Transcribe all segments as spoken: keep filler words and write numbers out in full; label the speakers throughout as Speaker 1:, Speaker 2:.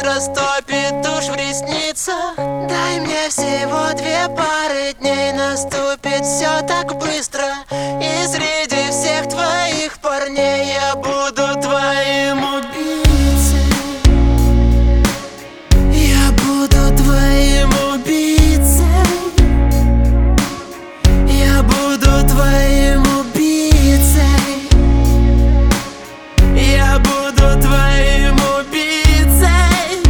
Speaker 1: растопит тушь в ресницах. Дай мне всего две пары дней, наступит все так быстро. И среди всех твоих парней я буду твоим убийцей. Я буду твоим убийцей. Я буду твоим убийцей. Я буду твоим убийцей.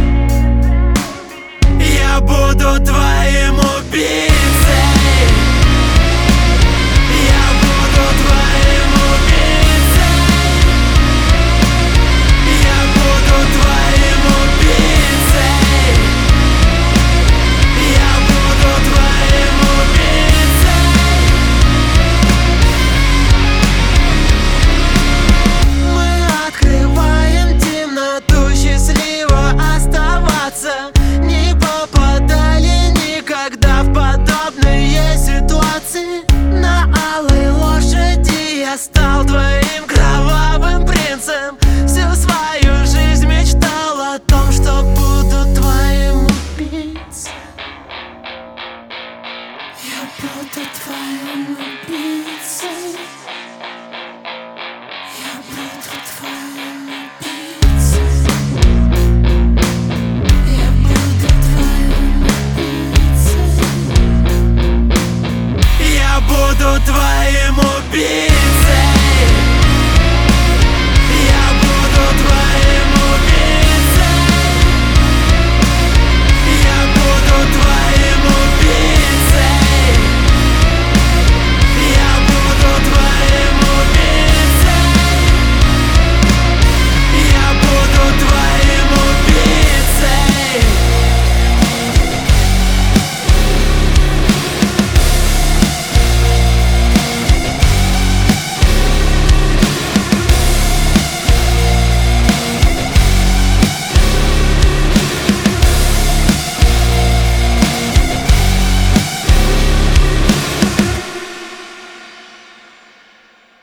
Speaker 1: Я буду твоим убийцей. Не попадали никогда в подобные ситуации. На алой лошади я стал твоим кровавым принцем. Всю свою жизнь мечтал о том, что буду твоим убийцей. Я буду твоим убийцей. Я буду твоим убийцей. Буду твоим